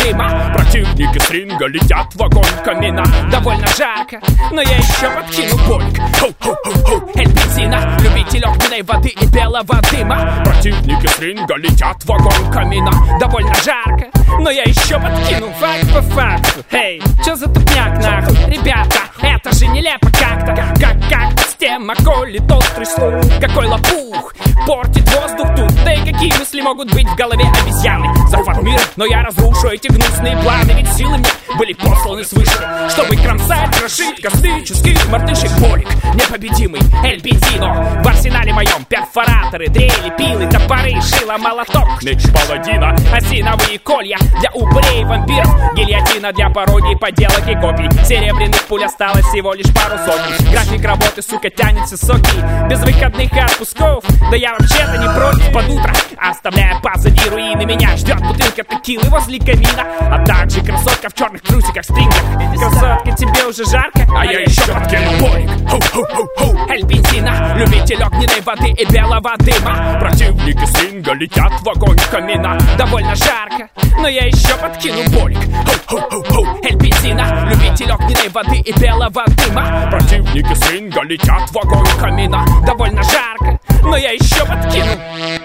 дыма. Противники с ринга летят в огонь камина. Довольно жарко, но я еще подкину болик. Хоу-хоу-хоу-хоу, Эль Бензина, любитель огненной воды и белого дыма. Противники с ринга летят в огонь камина. Довольно жарко, но я еще подкину факт по факту. Эй, чё за тупняк нахуй? Ребята, это же нелепо как-то. Как система колет острый слух. Какой лопух портит воздух тут. Да и какие мысли могут быть в голове обезьяны? Захват мира, но я разрушу эти гнусные планы. Ведь силы мне были посланы свыше, чтобы кромсать, крошить космический мартышек болик. Непобедимый Эль Бензино. В арсенале моем перфораторы, дрели, пилы, топоры, шило, молоток, меч паладина, осиновые колья для упырей, вампиров, гильотина для пародий, поделок и копий. Серебряных пуль осталось всего лишь пару сотен. График работы, сука, тянется соки, без выходных и отпусков. Да я вообще-то не против под утро, оставляя позади руины. Меня ждет бутылка текилы возле камина, а также красотка в черных трусиках стрингах. Красотка, тебе уже жарко? А я еще подкину болик. Хоу-хоу-хоу-хоу, Эль Бензина, любитель огненной воды и белого дыма. Противники с ринга летят в огонь камина. Довольно жарко, но я еще подкину болик. Хоу-хоу-хоу-хоу, Эль Бензина, любитель огненной воды и белого дыма. Противники с ринга летят в огонь камина. Довольно жарко, но я еще подкину